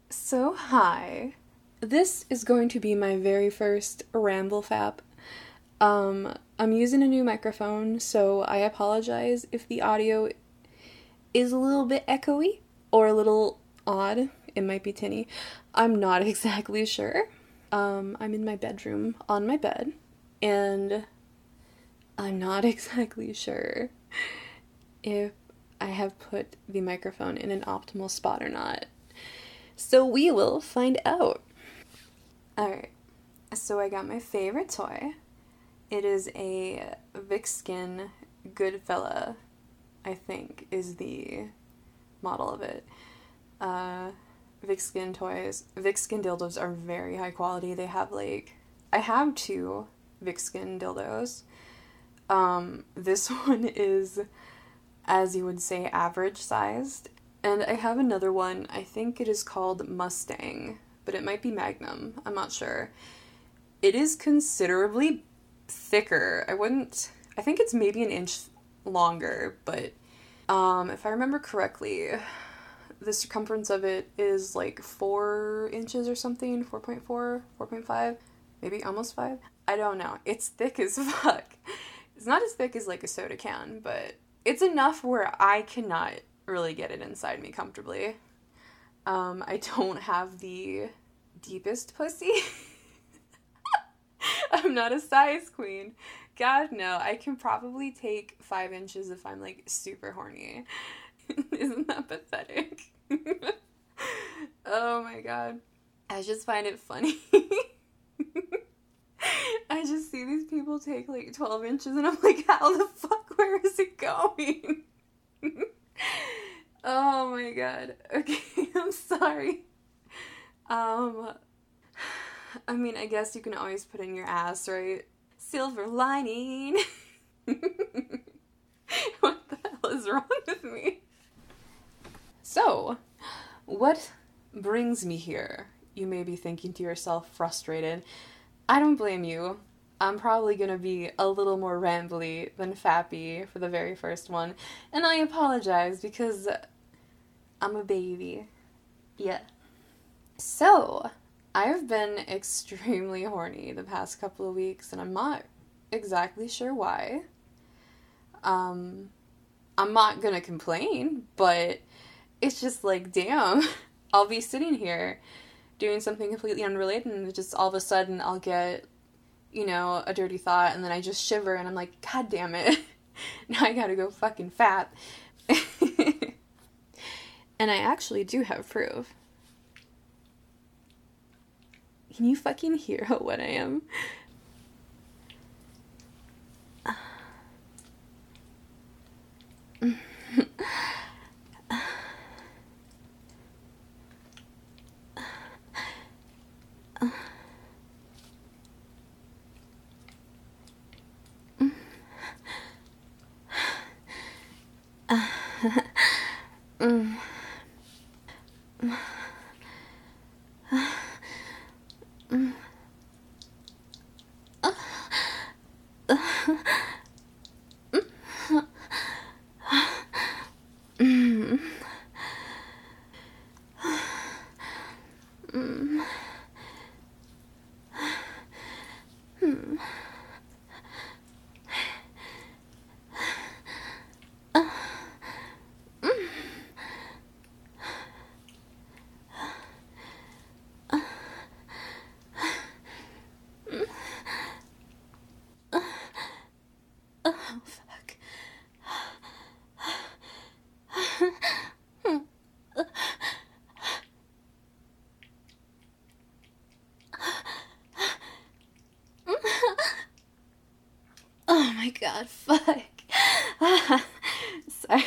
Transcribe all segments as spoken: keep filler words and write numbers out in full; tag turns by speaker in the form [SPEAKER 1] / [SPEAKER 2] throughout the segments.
[SPEAKER 1] So, hi. This is going to be my very first ramble fap. Um, I'm using a new microphone, so I apologize if the audio is a little bit echoey or a little odd. It might be tinny. I'm not exactly sure. Um, I'm in my bedroom on my bed, and I'm not exactly sure if I have put the microphone in an optimal spot or not. So we will find out. Alright, so I got my favorite toy. It is a Vicskin Goodfella, I think, is the model of it. Uh, Vicskin toys, Vicskin dildos are very high quality. They have like, I have two Vicskin dildos. Um, this one is, as you would say, average sized. And I have another one, I think it is called Mustang, but it might be Magnum, I'm not sure. It is considerably thicker. I wouldn't, I think it's maybe an inch longer, but um, if I remember correctly, the circumference of it is like four inches or something, four point four, four point five, maybe almost five. I don't know. It's thick as fuck. It's not as thick as like a soda can, but it's enough where I cannot really get it inside me comfortably. Um, I don't have the deepest pussy. I'm not a size queen. God, no. I can probably take five inches if I'm, like, super horny. Isn't that pathetic? Oh, my God. I just find it funny. I just see these people take, like, twelve inches, and I'm like, how the fuck, where is it going? Oh, my God. Okay, I'm sorry. Um... I mean, I guess you can always put in your ass, right? Silver lining. What the hell is wrong with me? So, what brings me here? You may be thinking to yourself, frustrated. I don't blame you. I'm probably gonna be a little more rambly than fappy for the very first one. And I apologize because I'm a baby. Yeah. So, I've been extremely horny the past couple of weeks, and I'm not exactly sure why. Um, I'm not gonna complain, but it's just like, damn, I'll be sitting here doing something completely unrelated, and just all of a sudden I'll get, you know, a dirty thought, and then I just shiver, and I'm like, God damn it, now I gotta go fucking fap. And I actually do have proof. Can you fucking hear how wet I am? Oh my God, fuck. Sorry.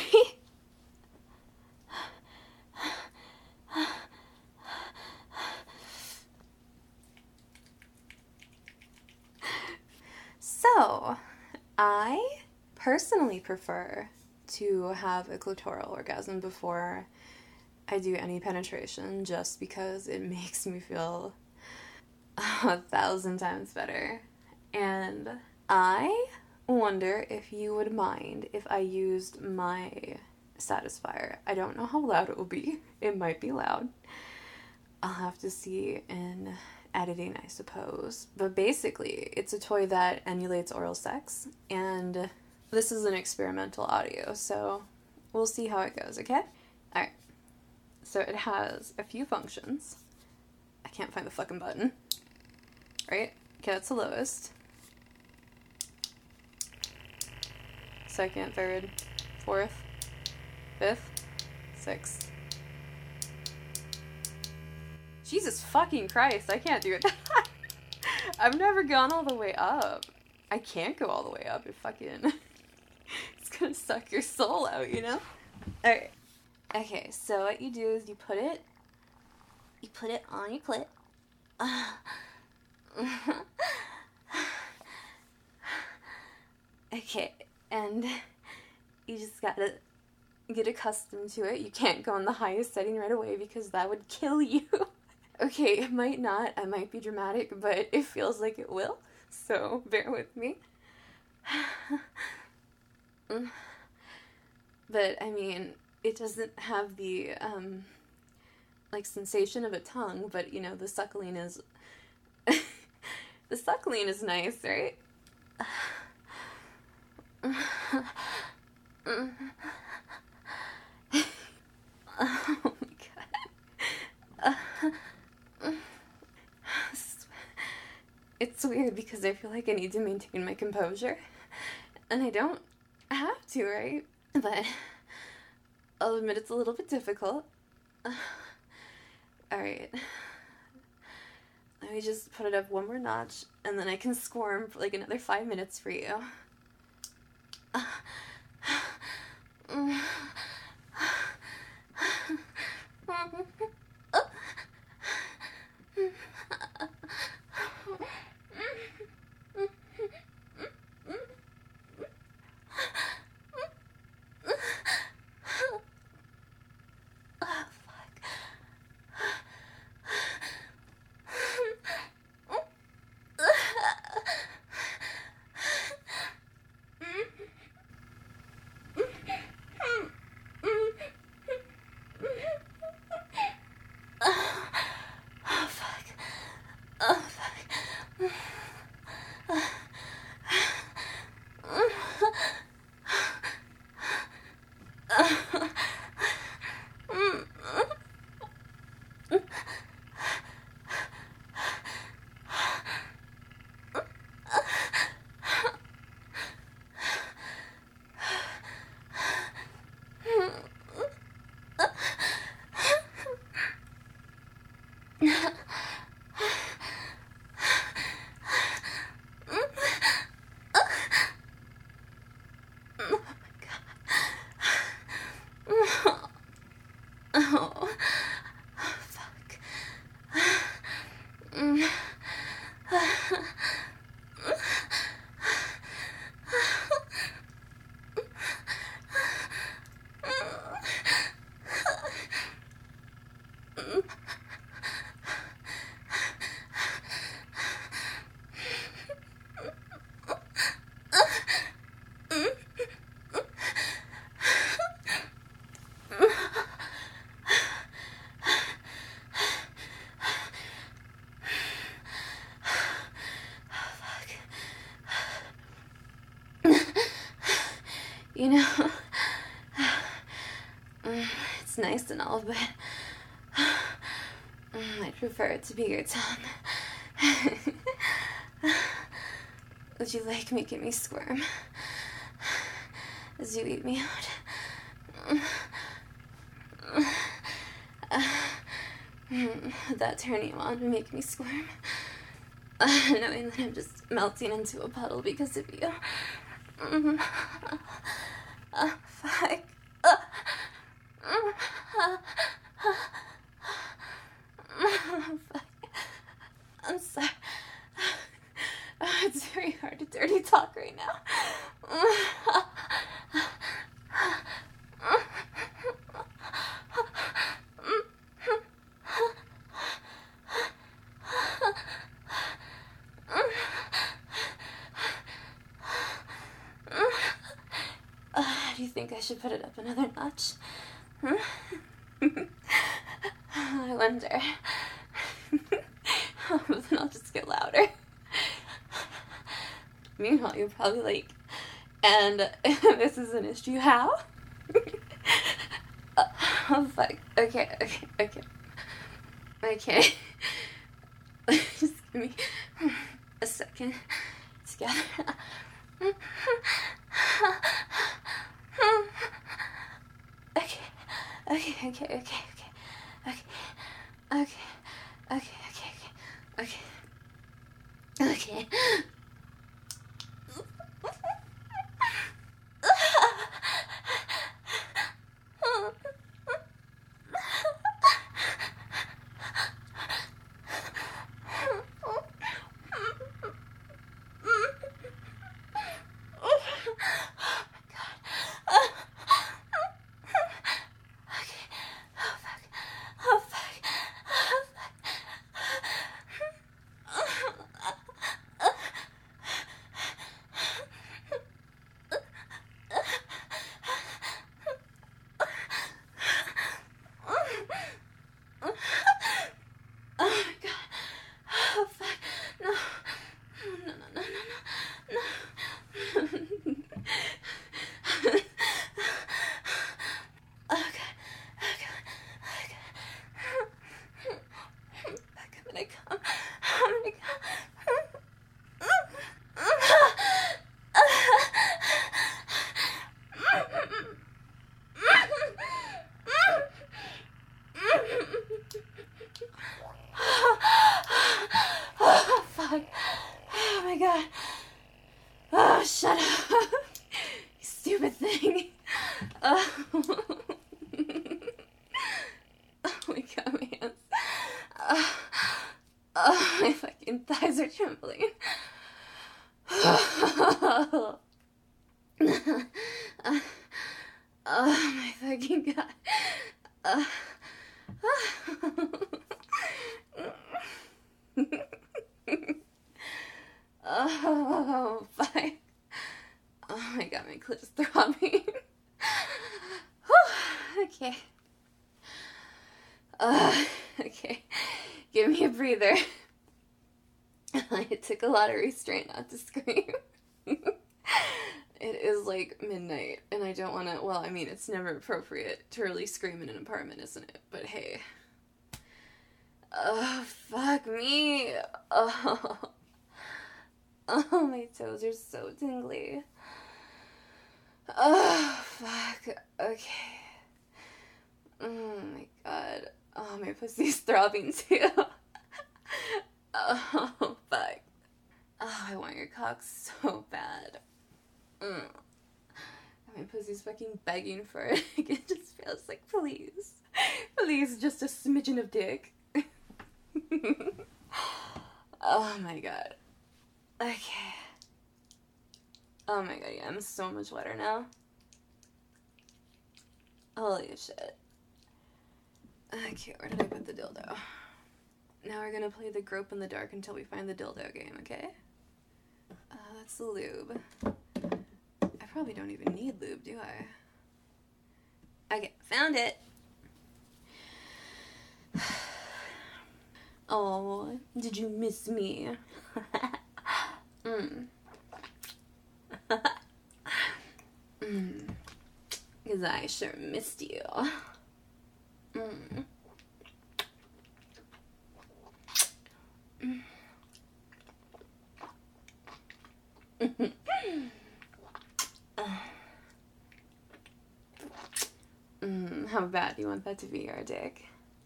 [SPEAKER 1] So, I personally prefer to have a clitoral orgasm before I do any penetration, just because it makes me feel a thousand times better. And I wonder if you would mind if I used my Satisfier. I don't know how loud it will be. It might be loud. I'll have to see in editing, I suppose. But basically, it's a toy that emulates oral sex, and this is an experimental audio, so we'll see how it goes, okay? Alright. So it has a few functions. I can't find the fucking button. Right? Okay, that's the lowest. Second, third, fourth, fifth, sixth. Jesus fucking Christ, I can't do it. I've never gone all the way up. I can't go all the way up. It fucking... it's gonna suck your soul out, you know? Alright. Okay, so what you do is you put it... You put it on your clit. Okay, and you just gotta get accustomed to it. You can't go on the highest setting right away because that would kill you. Okay, it might not, I might be dramatic, but it feels like it will, so bear with me. But, I mean, it doesn't have the, um, like, sensation of a tongue, but, you know, the suckling is, the suckling is nice, right? Oh my god. It's weird because I feel like I need to maintain my composure, and I don't have to, right? But I'll admit it's a little bit difficult. Alright. Let me just put it up one more notch, and then I can squirm for like another five minutes for you. You know, it's nice and all, but I'd prefer it to be your tongue. Would you like making me squirm as you eat me out? Would that turn you on and make me squirm? Knowing that I'm just melting into a puddle because of you. Uh, fuck. Uh, fuck. I'm sorry. Uh, it's very hard to dirty talk right now. Do you think I should put it up another notch? Hmm? I wonder. just get louder. Meanwhile, you're probably like, and this is an issue, how? Oh, fuck. Okay, okay, okay. Okay. Just give me a second to gather. Okay, okay, okay, okay, okay, okay, okay, okay, okay, okay, okay. Oh my god. Oh, shut up. You stupid thing. Oh. Oh my god, my hands. Oh, oh my fucking thighs are trembling. Oh, oh my fucking god. Oh. Oh, fuck. Oh my god, my clit is throbbing. Okay. Uh, okay. Give me a breather. It took a lot of restraint not to scream. It is like midnight, and I don't want to, well, I mean, it's never appropriate to really scream in an apartment, isn't it? But hey. Oh, fuck me. Oh. Oh, my toes are so tingly. Oh, fuck. Okay. Oh, my God. Oh, my pussy's throbbing, too. Oh, fuck. Oh, I want your cock so bad. Mm. My pussy's fucking begging for it. It just feels like, please. Please, just a smidgen of dick. Oh, my God. Okay. Oh my god, yeah, I'm so much wetter now. Holy shit. Okay, where did I put the dildo? Now we're gonna play the grope in the dark until we find the dildo game, okay? Uh, that's the lube. I probably don't even need lube, do I? Okay, found it! Oh, did you miss me? Mm. Mm. Because I sure missed you. Mm. Mm. Mm. How bad do you want that to be, your dick?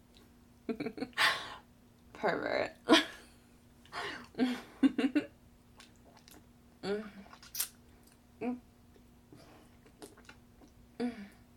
[SPEAKER 1] Pervert. Mm. Mm. Mm. Mm.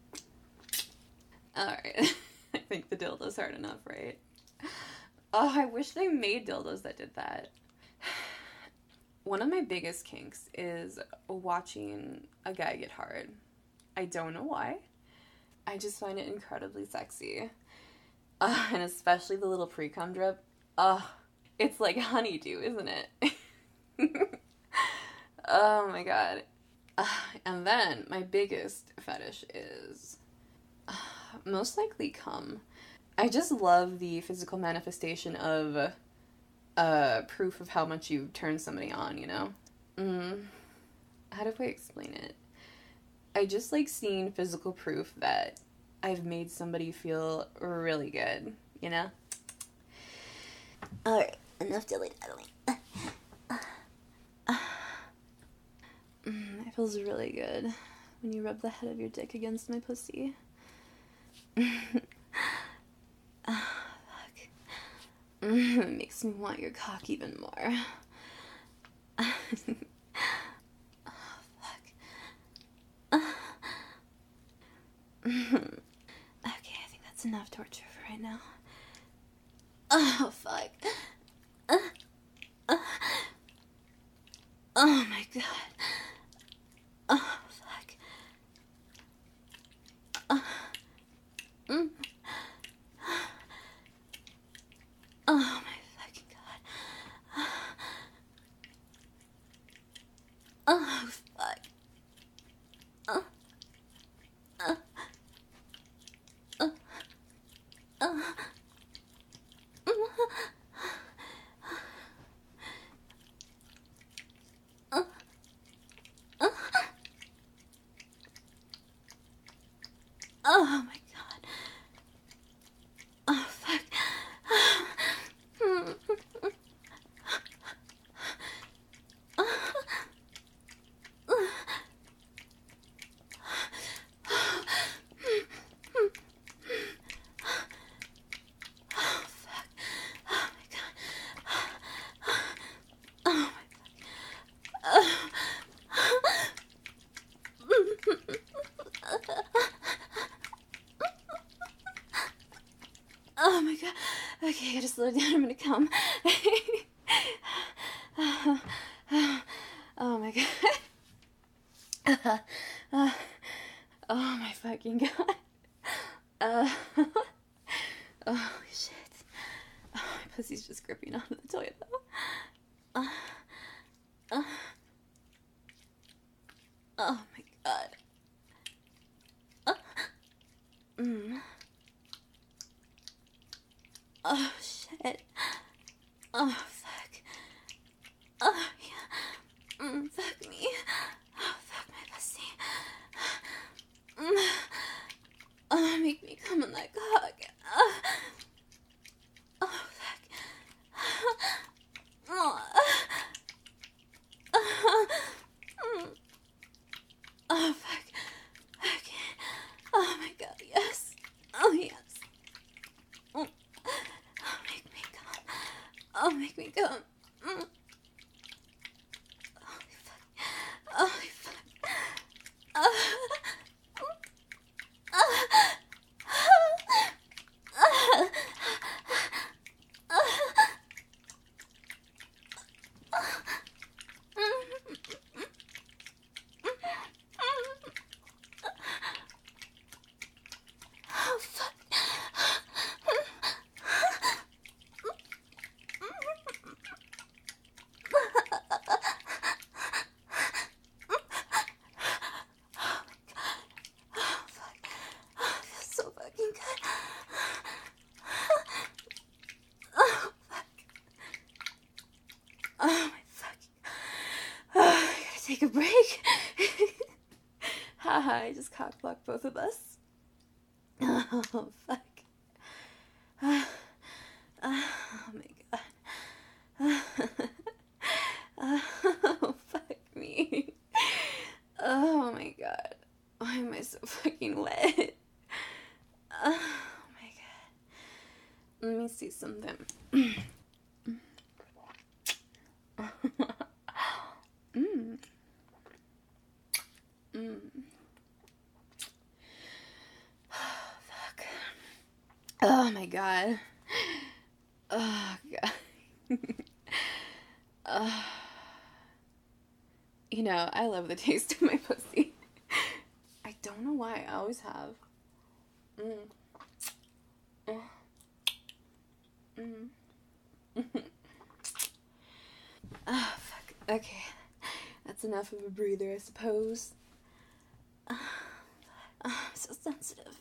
[SPEAKER 1] Alright. I think the dildo's hard enough, right? Oh, I wish they made dildos that did that. One of my biggest kinks is watching a guy get hard. I don't know why. I just find it incredibly sexy. Uh, and especially the little pre-cum drip. Ugh. It's like honeydew, isn't it? Oh my god. Uh, and then my biggest fetish is uh, most likely cum. I just love the physical manifestation of uh, proof of how much you turn somebody on, you know? Mm. How do I explain it? I just like seeing physical proof that I've made somebody feel really good, you know?
[SPEAKER 2] Alright, enough dilly-daddling.
[SPEAKER 1] Mm, it feels really good when you rub the head of your dick against my pussy. Oh, fuck. Mm, it makes me want your cock even more. Oh, fuck. Okay, I think that's enough torture for right now. Oh, fuck. Oh, my God. Oh, fuck. Uh, mm. Oh, my fucking God. Oh, fuck. Uh, uh, uh, uh, uh, uh. Oh, my God. Oh, fuck. Oh my God. Okay, I gotta slow down. I'm gonna come. Oh my God. Uh, oh my fucking God. Uh, oh shit. Oh, my pussy's just gripping onto the toilet. Uh, uh, oh my God. Uh, mm. Oh shit. Oh fuck. Oh yeah. Mm, fuck me. Oh fuck my pussy. Mm. Oh, make me come on that cock. Oh, oh fuck. Oh. Oh fuck. Okay. Oh my God. Yes. Oh yes. Oh, oh make me come. Oh, make me come. Mm. Holy fuck. Holy fuck. Uh, uh, uh, oh, fuck. So fucking good. Oh, fuck. Oh, my fucking... Oh, I gotta take a break. Haha, I just cockblocked both of us. Oh, fuck. Oh, my God. Oh, fuck me. Oh, my God. Why am I so fucking wet? Oh, my God. Let me see something. mm. Mm. Oh, fuck. Oh my God. Oh God. uh, you know, I love the taste of my pussy. I don't know why. I always have. Mm. Mm. Oh, fuck. Okay. That's enough of a breather, I suppose. Uh, I'm so sensitive.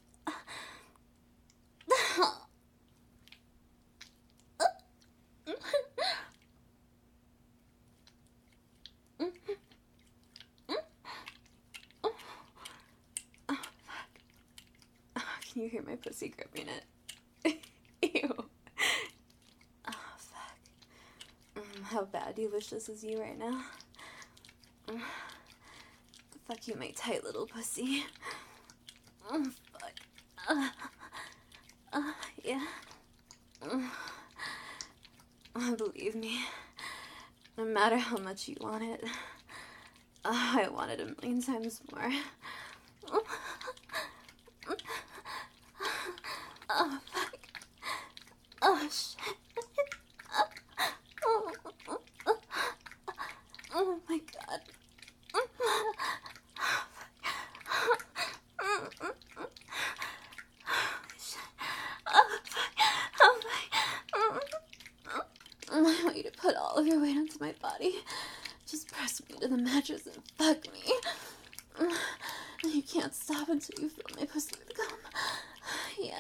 [SPEAKER 1] You hear my pussy gripping it. Ew. Oh, fuck. Mm, how bad do you wish this was you right now? Mm. Fuck you, my tight little pussy. Mm, fuck. Uh, uh, yeah. Mm. Uh, believe me, no matter how much you want it, uh, I want it a million times more. Oh, fuck. Oh, shit. Oh, oh my god. I want you to put all of your weight onto my body. Just press me to the mattress and fuck me. You can't stop until you fill my pussy with cum. Yeah.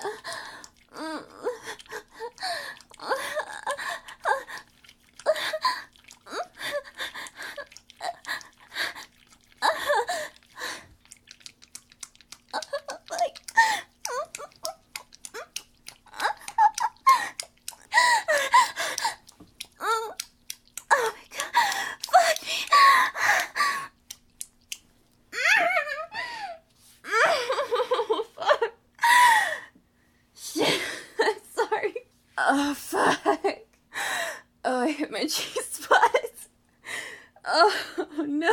[SPEAKER 1] Oh, fuck. Oh, I hit my G-spot. Oh, no.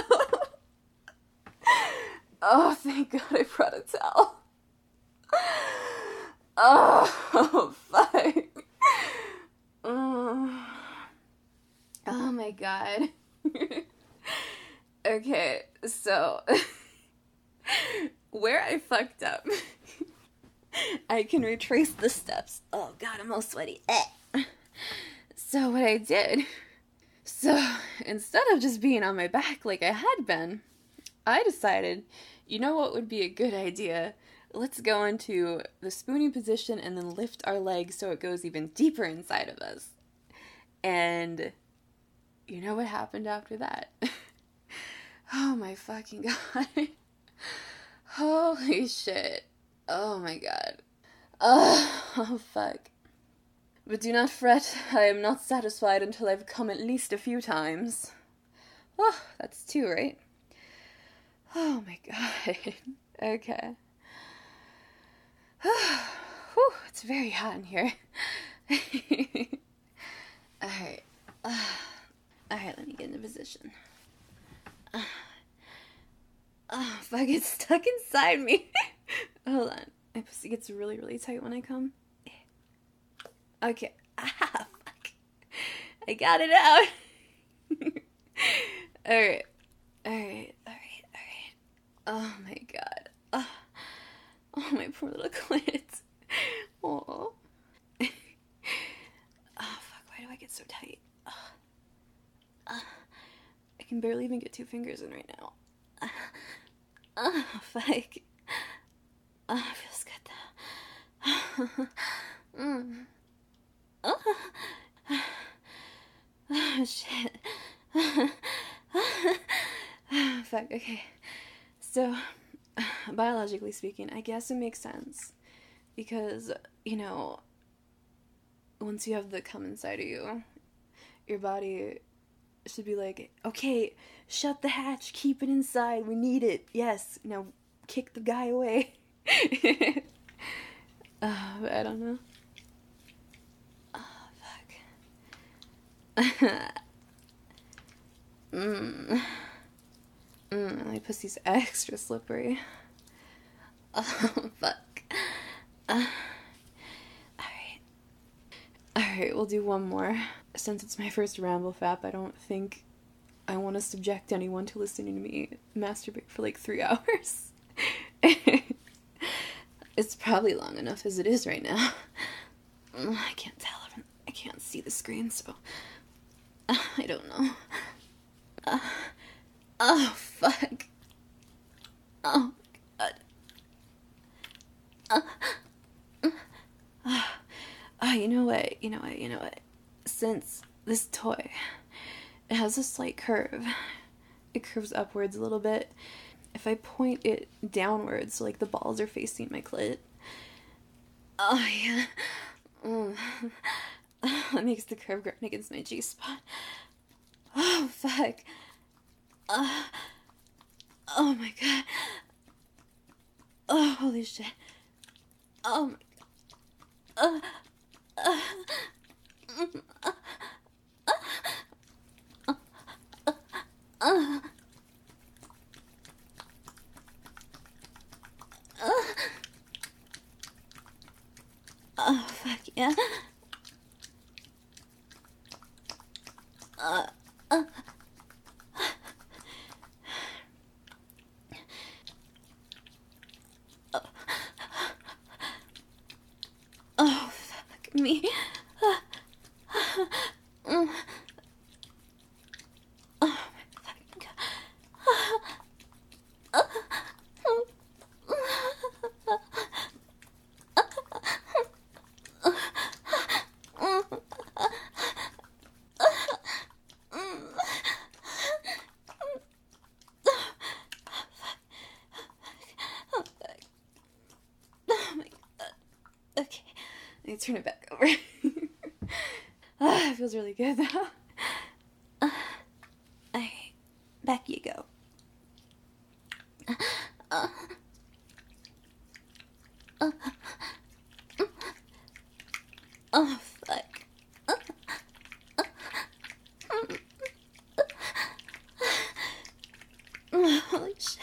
[SPEAKER 1] Oh, thank God I brought a towel. Oh, fuck. Oh, oh my God. Okay, so where I fucked up, I can retrace the steps. Oh God, I'm all sweaty. Eh. So what I did, so instead of just being on my back like I had been, I decided, you know what would be a good idea? Let's go into the spooning position and then lift our legs so it goes even deeper inside of us. And you know what happened after that? Oh my fucking God. Holy shit. Oh my God. Oh, oh fuck. But do not fret, I am not satisfied until I've come at least a few times. Oh, that's two, right? Oh my God. Okay. Whew, it's very hot in here. Alright. Uh, Alright, let me get into position. Uh, oh, fuck, it's stuck inside me. Hold on. My pussy gets really, really tight when I come. Okay. Ah, fuck. I got it out. Alright. Alright, alright, alright. Oh my God. Oh, oh my poor little clit. Oh. Oh, fuck, why do I get so tight? Oh. Uh, I can barely even get two fingers in right now. Uh, oh, fuck. Oh, it feels good though. mm. Oh. Oh, shit. Fuck, okay. So, biologically speaking, I guess it makes sense. Because, you know, once you have the cum inside of you, your body should be like, okay, shut the hatch, keep it inside, we need it, yes, now kick the guy away. uh, but I don't know. Oh, fuck. mm. Mm, my pussy's extra slippery. Oh, fuck. Uh, alright. Alright, we'll do one more. Since it's my first ramble fap, I don't think I want to subject anyone to listening to me masturbate for like three hours. It's probably long enough as it is right now. I can't tell. I can't see the screen, so uh, I don't know. Uh, oh, fuck. Oh, God. Uh, uh, oh, you know what? You know what? You know what? Since this toy, it has a slight curve. It curves upwards a little bit. If I point it downwards, so like the balls are facing my clit, Oh, yeah. Mm. That makes the curve grind against my G-spot. Oh, fuck. Uh, oh, my God. Oh, holy shit. Oh, my God. Uh, uh, mm, uh, uh, uh, uh, uh. Oh, fuck yeah. Uh, uh. Oh, fuck me. Oh, my fucking God. Oh my God. Okay, let me turn it back over. Ah, it feels really good though. Uh, okay, back you go. Uh, uh, oh, fuck. Holy shit.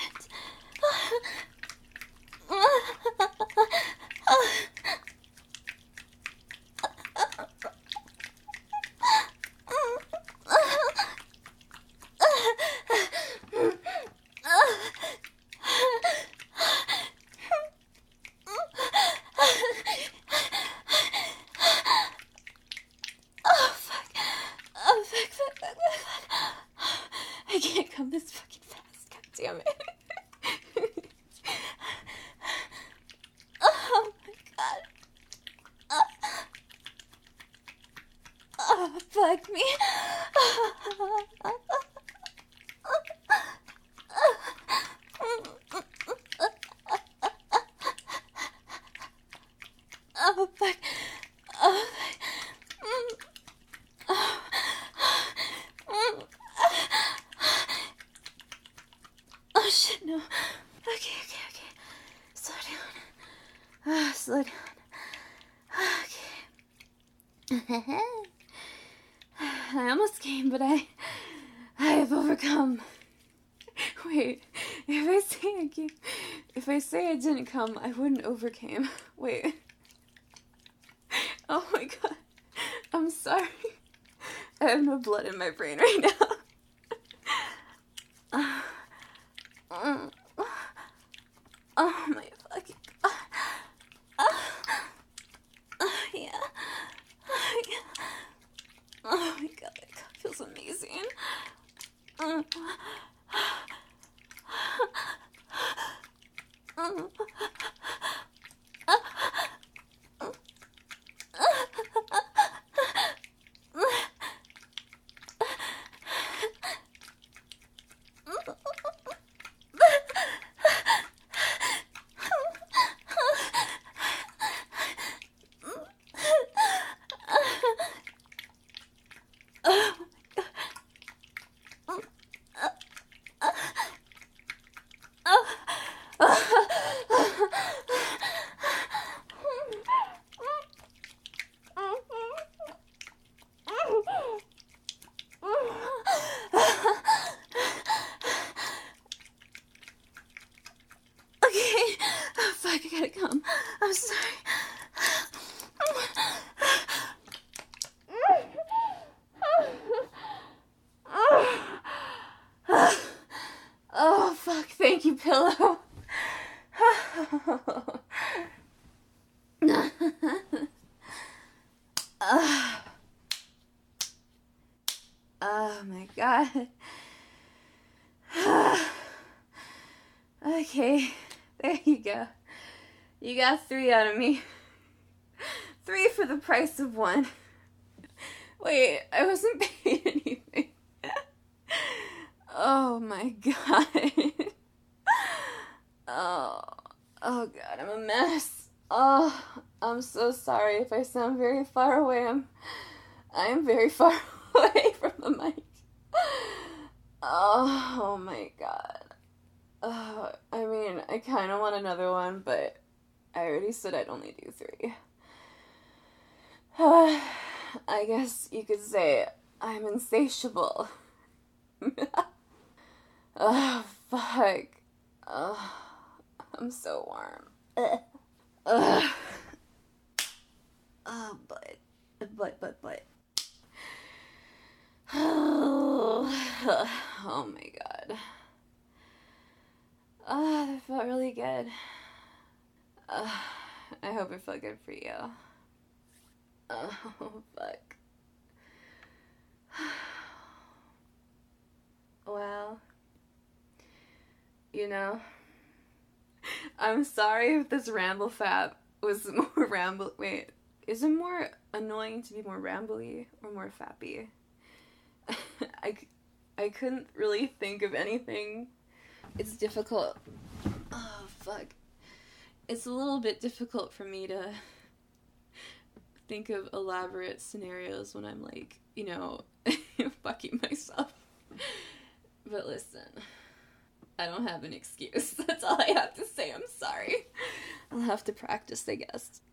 [SPEAKER 1] Oh, fuck. Oh, fuck, fuck, fuck, fuck, fuck. I can't come this fucking fast. God damn it. Oh, my God. Oh, oh fuck me. Oh, fuck. Oh, oh, shit, no. Okay, okay, okay. Slow down. Ah, slow down. Okay. I almost came, but I... I have overcome. Wait, if I say I came... If I say I didn't come, I wouldn't overcame. Wait. Oh my God. I'm sorry. I have no blood in my brain right now. uh, uh, oh my fucking God. Uh, uh, yeah. Uh, yeah. Oh my God, that cup feels amazing. Uh, uh, Okay. Oh, fuck, I gotta come. I'm sorry. Oh, fuck, thank you, pillow. Oh my God. Okay, there you go. You got three out of me. Three for the price of one. Wait, I wasn't paid anything. Oh my God. Oh, oh God, I'm a mess. Oh, I'm so sorry if I sound very far away. I'm, I am very far away from the mic. Oh, oh my god. Oh, I mean, I kind of want another one, but I already said I'd only do three. I guess you could say I'm insatiable. Oh, fuck. Oh, I'm so warm. Ugh. Ugh. Oh, butt. Butt, butt, butt. Oh, oh my god. Oh, that felt really good. Uh, I hope it felt good for you. Oh, fuck. Well, you know, I'm sorry if this ramble fap was more ramble. Wait, is it more annoying to be more rambly or more fappy? I, I couldn't really think of anything. It's difficult. Oh, fuck. It's a little bit difficult for me to think of elaborate scenarios when I'm, like, you know, fucking myself. But listen, I don't have an excuse. That's all I have to say. I'm sorry. I'll have to practice, I guess.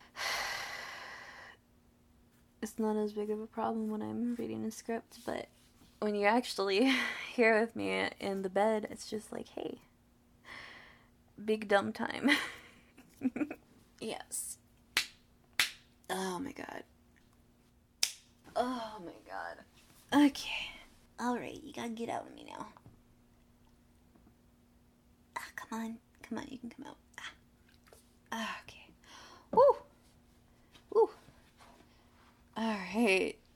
[SPEAKER 1] It's not as big of a problem when I'm reading a script, but when you're actually here with me in the bed, it's just like, hey, big dumb time. Yes. Oh my god. Oh my god. Okay. Alright, you gotta get out of me now. Ah, come on. Come on, you can come out. Ah. Ah, okay. Woo! Woo! Alright.